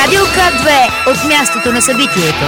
Радио К2 от мястото на събитието.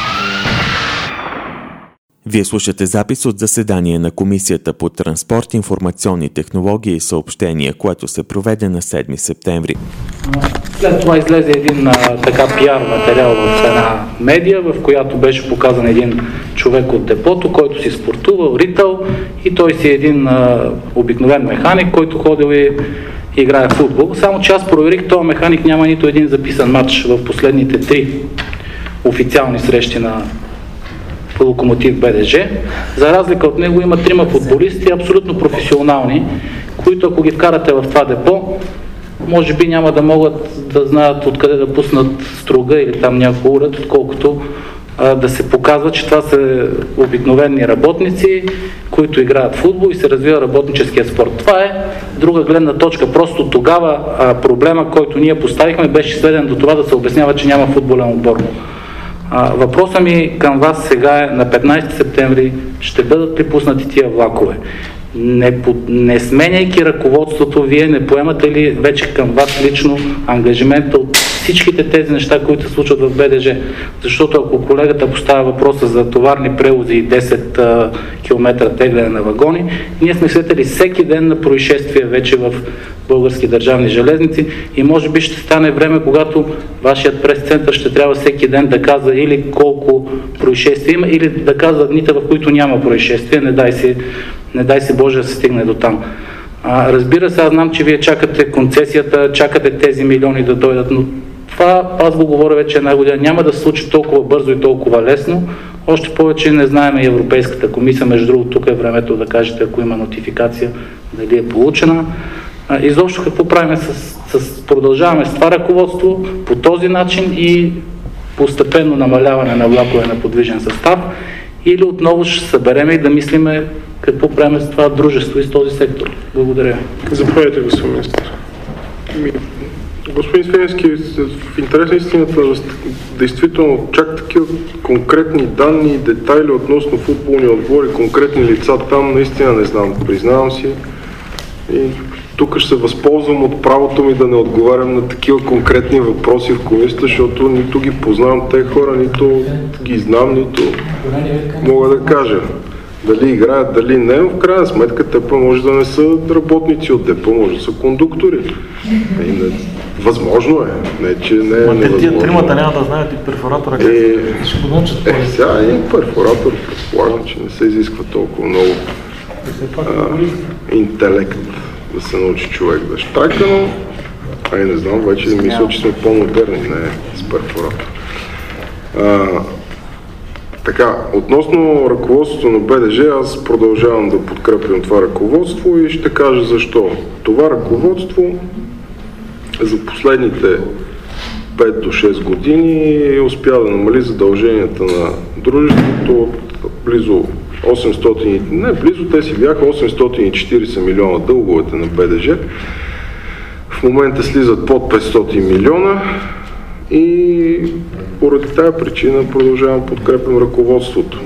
Вие слушате запис от заседание на Комисията по транспорт, информационни технологии и съобщения, което се проведе на 7 септември. След това излезе един пиар материал в една медия, в която беше показан един човек от депото, който си спортувал, ритал, и той си един обикновен механик, който ходил и играе в футбол. Само че аз проверих, този механик няма нито един записан матч в последните 3 официални срещи на Локомотив БДЖ. За разлика от него има 3 футболисти, абсолютно професионални, които ако ги вкарате в това депо, може би няма да могат да знаят откъде да пуснат струга или там някой уред, отколкото да се показва, че това са обикновени работници, които играят в футбол и се развива работническия спорт. Това е друга гледна точка. Просто тогава проблема, който ние поставихме, беше сведен до това да се обяснява, че няма футболен отбор. Въпросът ми към вас сега е: на 15 септември ще бъдат ли пуснати тия влакове? Не сменяйки ръководството, вие не поемате ли вече към вас лично ангажимента от всичките тези неща, които се случват в БДЖ? Защото ако колегата поставя въпроса за товарни превози и 10 км тегляне на вагони, ние сме свидетели всеки ден на происшествия вече в Български държавни железници и може би ще стане време, когато вашият прес-център ще трябва всеки ден да казва или колко происшествия има, или да казва дните, в които няма происшествия. Не дай се Боже да се стигне до там. Разбира се, аз знам, че вие чакате концесията, чакате тези милиони да дойдат, но това, аз го говоря вече една година, няма да се случи толкова бързо и толкова лесно. Още повече не знаем и Европейската комисия. Между другото, тук е времето да кажете, ако има нотификация, дали е получена. Изобщо какво правим продължаваме с това ръководство по този начин и постепенно намаляване на влакове на подвижен състав, или отново ще се събереме и да мислиме какво правим с това дружество и с този сектор. Благодаря. Заповядайте, господин министър. Господин Свиленски, в интерес на истината, действително чак такива конкретни данни и детайли относно футболни отбори, конкретни лица там, наистина не знам, признавам си. И тук ще се възползвам от правото ми да не отговарям на такива конкретни въпроси в комисията, защото нито ги познавам тези хора, нито ги знам, нито мога да кажа. Дали играят, дали не, в крайна сметка те може да не са работници от депо, може да са кондуктори. Възможно е, не че не е невъзможно. Тия тримата няма да знаят и перфоратора как ще го научат. Сега един перфоратор, предполагам, че не се изисква толкова много интелект да се научи човек да щайка, но не знам, вече мисля, че сме по-модерни, не с перфоратор. Така, относно ръководството на БДЖ, аз продължавам да подкрепям това ръководство и ще кажа защо. Това ръководство за последните 5 до 6 години успя да намали задълженията на дружеството от близо 800, не близо, те си бяха 840 милиона дълговете на БДЖ. В момента слизат под 500 милиона и поради тази причина продължавам подкрепям ръководството.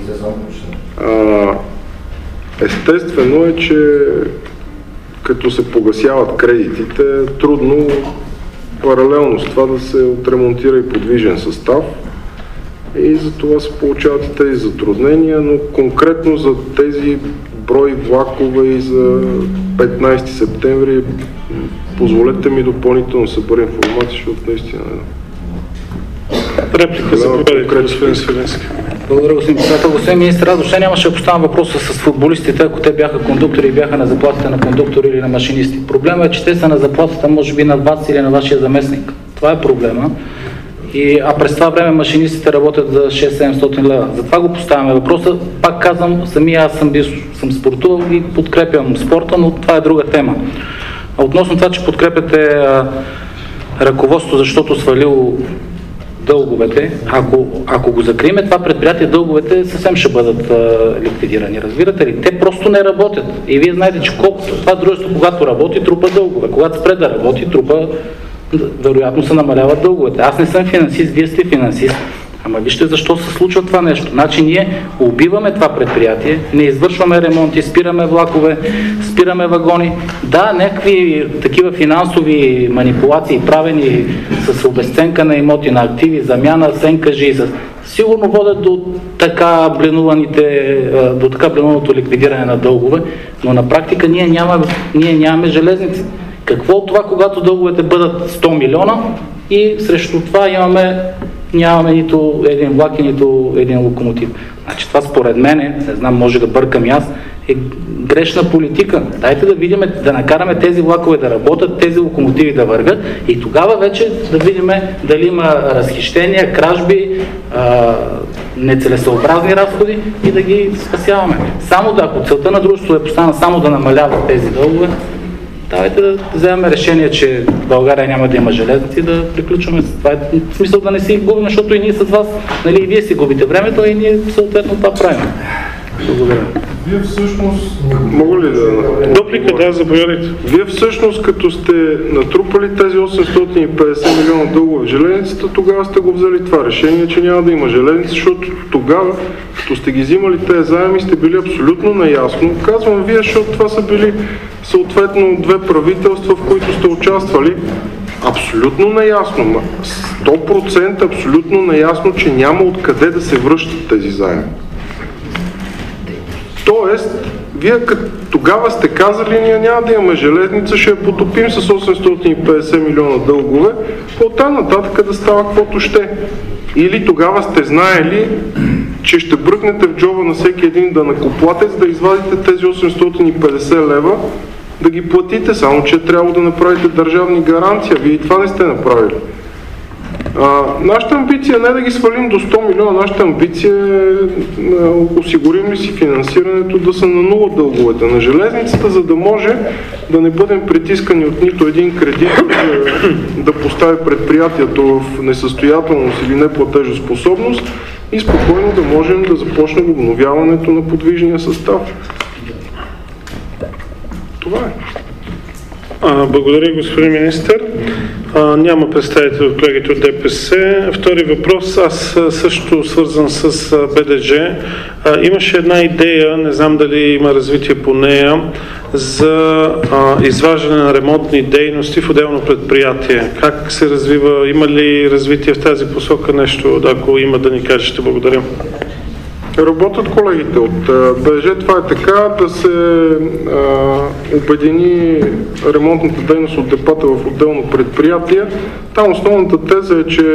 Естествено е, че като се погасяват кредитите, трудно паралелно с това да се отремонтира и подвижен състав и за това се получават и тези затруднения, но конкретно за тези брой влакове и за 15 септември позволете ми допълнително да събера информация, защото наистина не. Реплика, заповядайте, господин Свиленски. Благодаря, господин председател. Господин министър, аз въобще нямаше да поставям въпроса с футболистите, ако те бяха кондуктори и бяха на заплатите на кондуктори или на машинисти. Проблема е, че те са на заплатите, може би на вас или на вашия заместник. Това е проблема. А през това време машинистите работят за 600-700 лева. Затова го поставяме въпроса. Пак казвам, самия аз съм спортувал и подкрепям спорта, но това е друга тема. Относно това, че подкрепяте ръководството, защото свалило дълговете, ако го закриме това предприятие, дълговете съвсем ще бъдат ликвидирани. Разбирате ли? Те просто не работят. И вие знаете, че колкото това дружество, когато работи, трупа дългове. Когато спре да работи, вероятно се намаляват дълговете. Аз не съм финансист, вие сте финансист. Ама вижте защо се случва това нещо. Значи ние убиваме това предприятие, не извършваме ремонти, спираме влакове, спираме вагони. Да, някакви такива финансови манипулации, правени с обезценка на имоти, на активи, замяна с НКЖ, сигурно водят до така бленуваното ликвидиране на дългове, но на практика ние нямаме железници. Какво от това, когато дълговете бъдат 100 милиона и срещу това нямаме нито един влак и нито един локомотив. Значи това според мен, не знам, може да бъркам и аз, е грешна политика. Дайте да видим, да накараме тези влакове да работят, тези локомотиви да вървят и тогава вече да видим дали има разхищения, кражби, нецелесъобразни разходи и да ги спасяваме. Само да, ако целта на дружеството е поставена само да намалява тези дългове, давайте да вземем решение, че в България няма да има железници, да приключваме с това. В смисъл да не си губим, защото и ние с вас, нали, и вие си губите времето, и ние съответно това правим. Благодаря. Вие всъщност... Мога ли да... Дуплика, да, заповядайте. Вие всъщност, като сте натрупали тези 850 милиона дългове в железницата, тогава сте го взели това решение, че няма да има железници, защото тогава, като сте ги взимали тези заеми, сте били абсолютно наясно. Казвам вие, защото това са били съответно две правителства, в които сте участвали. Абсолютно наясно, 100% абсолютно наясно, че няма откъде да се връщат тези заеми. Тоест, вие тогава сте казали, ние няма да имаме железница, ще я потопим с 850 милиона дългове, оттам нататък да става каквото ще. Или тогава сте знаели, че ще бръкнете в джоба на всеки един данъкоплатец да извадите тези 850 лева, да ги платите, само че трябва да направите държавни гаранции. Вие и това не сте направили. Нашата амбиция не е да ги свалим до 100 милиона, нашата амбиция е осигурим ли си финансирането да са на нула дълговете на железницата, за да може да не бъдем притискани от нито един кредит да постави предприятието в несъстоятелност или неплатежоспособност и спокойно да можем да започнем обновяването на подвижния състав. Това е. Благодаря, господин министър. Няма представител от колегите от ДПС. Втори въпрос, аз също свързан с БДЖ. Имаше една идея, не знам дали има развитие по нея, за изваждане на ремонтни дейности в отделно предприятие. Как се развива? Има ли развитие в тази посока нещо? Ако има, да ни кажете. Благодаря. Работят колегите от БДЖ. Това е така, да се обедини ремонтната дейност от депата в отделно предприятие. Там основната теза е, че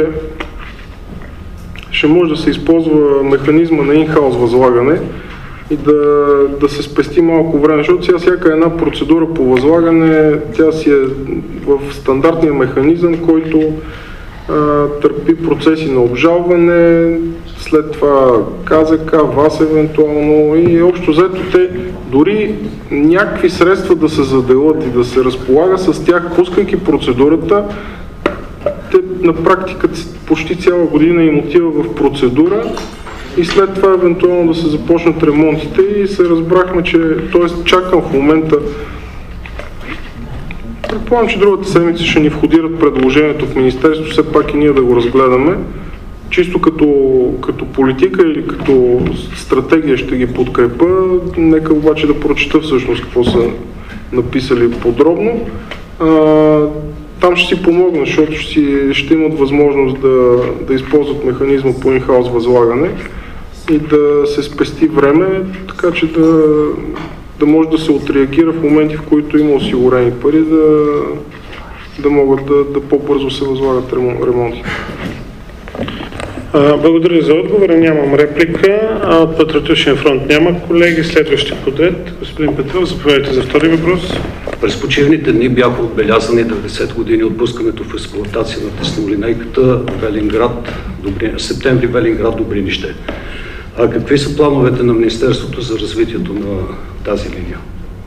ще може да се използва механизма на in-house възлагане и да се спести малко време, защото сега всяка една процедура по възлагане, тя си е в стандартния механизъм, който търпи процеси на обжалване, след това КЗК, ВАС евентуално и общо взето те дори някакви средства да се заделят и да се разполага с тях, пускайки процедурата, те на практика почти цяла година им отива в процедура и след това евентуално да се започнат ремонтите и се разбрахме, че т.е. чакам в момента. Предполагам, че другата седмица ще ни входират предложението в Министерството, все пак и ние да го разгледаме. Чисто като политика или като стратегия ще ги подкрепа, нека обаче да прочета всъщност какво са написали подробно. Там ще си помогна, защото ще имат възможност да използват механизма по in-house възлагане и да се спести време, така че да може да се отреагира в моменти, в които има осигурени пари, да могат да по-бързо се възлагат ремонти. Благодаря за отговора. Нямам реплика. От Патриотичния фронт няма колеги. Следващи подред. Господин Петров, заповядайте за втори въпрос. През почивните дни бяха отбелязани 90 години от пускането в експлоатация на теснолинейката септември Велинград Добринище. Какви са плановете на Министерството за развитието на тази линия?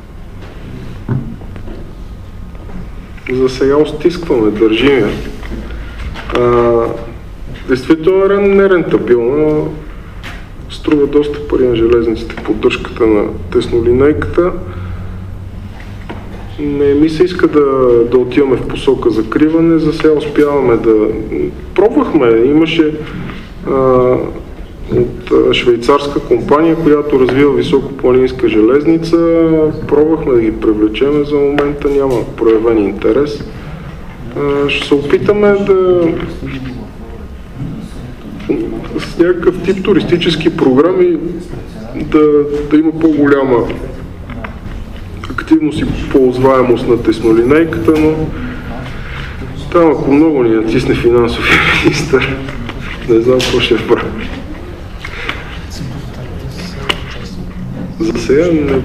За сега остискваме, държим я. Действително е нерентабилна. Струва доста пари на железниците поддръжката на теснолинейката. Не ми се иска да отиваме в посока закриване. За сега успяваме да... Пробвахме. Имаше от швейцарска компания, която развива високопланинска железница. Пробвахме да ги привлечем, за момента няма проявен интерес. Ще се опитаме да с някакъв тип туристически програми да има по-голяма активност и ползваемост на теснолинейката, но там ако много ни натисне финансовия министър, не знам какво ще прави. За сега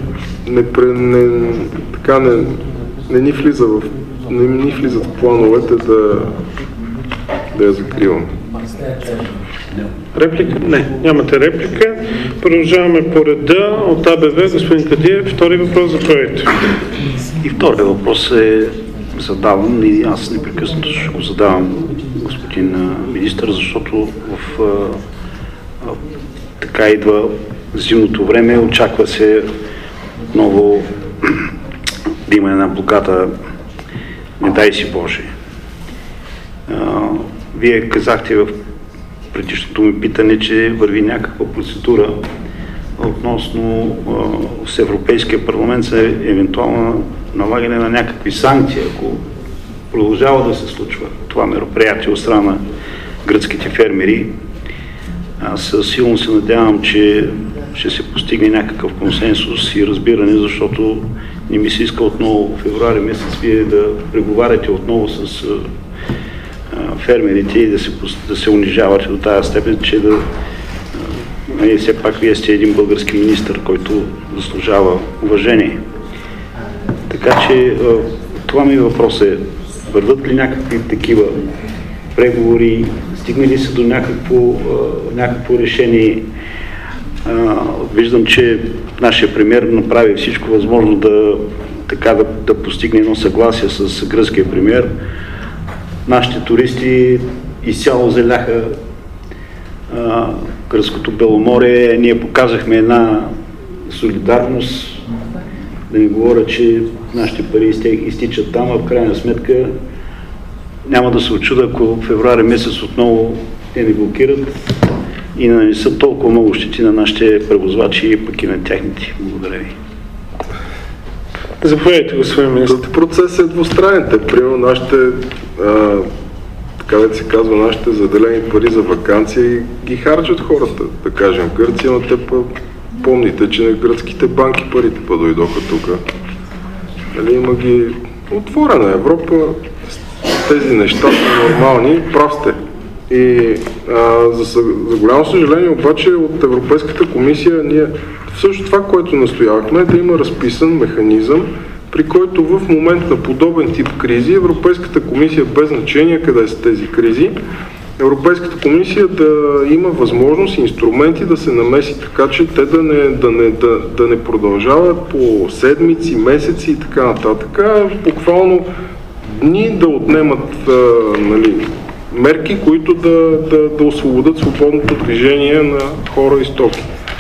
не ни влизат в плановете да я закривам. Реплика? Не, нямате реплика. Продължаваме по реда от АБВ. Господин Кадиев, втори въпрос, заповядайте. И втория въпрос е задаван и аз непрекъснато ще го задавам, господин министър, защото така идва зимното време, очаква се отново да има една блокада, не дай си Боже. Вие казахте в предишното ми питане, че върви някаква процедура относно с Европейския парламент за евентуално налагане на някакви санкции, ако продължава да се случва това мероприятие от страна на гръцките фермери. Аз силно се надявам, че ще се постигне някакъв консенсус и разбиране, защото не ми се иска отново в февруари месец вие да преговаряте отново с фермерите и да се унижавате до тази степен, че все пак вие сте един български министър, който заслужава уважение. Така че това ми въпрос е, върват ли някакви такива преговори, стигнали се до някакво решение? Виждам, че нашия премиер направи всичко възможно да постигне едно съгласие с гръцкия премиер. Нашите туристи изцяло заляха гръцкото Беломоре. Ние показахме една солидарност, да не говоря, че нашите пари изтичат там, а в крайна сметка няма да се очуда, ако в февруари месец отново те ни блокират и нанесат толкова много щети на нашите превозвачи, пък и на тяхните. Благодаря ви. Заповядайте, господин министър. Този процес е двустранен. Примерно нашите, така да се казва, нашите заделени пари за ваканции ги харчат хората, да кажем в Гърция, но те помните, че на гръцките банки парите дойдоха тук. Има ги отворена Европа, тези неща са нормални, прав сте. И за голямо съжаление обаче от Европейската комисия ние също това, което настоявахме, да има разписан механизъм, при който в момент на подобен тип кризи Европейската комисия, без значение къде са тези кризи, Европейската комисия да има възможност и инструменти да се намеси така, че те да не продължават по седмици, месеци и така нататък, буквално дни да отнемат мерки, които да освободят свободното движение на хора и стоки.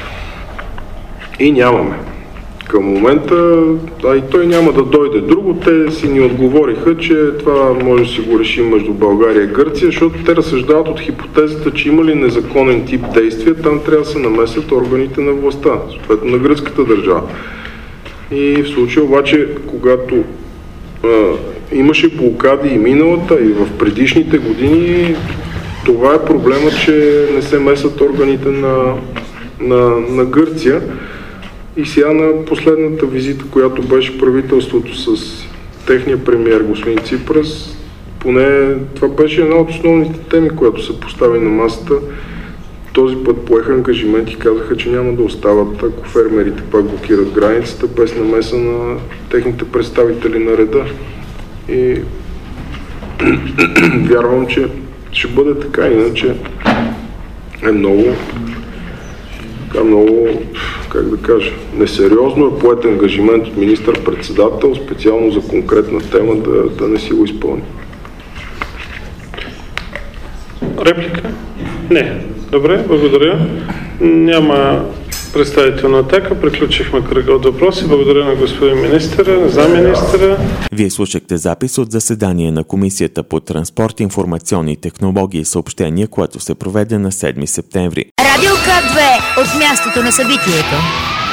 И нямаме. Към момента, и той няма да дойде друго, те си ни отговориха, че това може да си го решим между България и Гърция, защото те разсъждават от хипотезата, че има ли незаконен тип действия, там трябва да се намесят органите на властта, съответно на гръцката държава. И в случая обаче, когато имаше блокади и миналата, и в предишните години, това е проблема, че не се месят органите на Гърция. И сега на последната визита, която беше правителството с техния премиер господин Ципрас, поне това беше една от основните теми, която се постави на масата. Този път поеха ангажимент и казаха, че няма да остават, ако фермерите пак блокират границата, без намеса на техните представители на реда. И вярвам, че ще бъде така, иначе е много, как да кажа, несериозно е поет ангажимент от министър-председател, специално за конкретна тема, да не си го изпълни. Реплика? Не. Добре, благодаря. Няма представител на АТАКА. Приключихме кръга от въпроси. Благодаря на господин министъра, заместник-министъра. Вие слушахте запис от заседание на Комисията по транспорт, информационни технологии и съобщения, което се проведе на 7 септември. Радио К2 от мястото на събитието.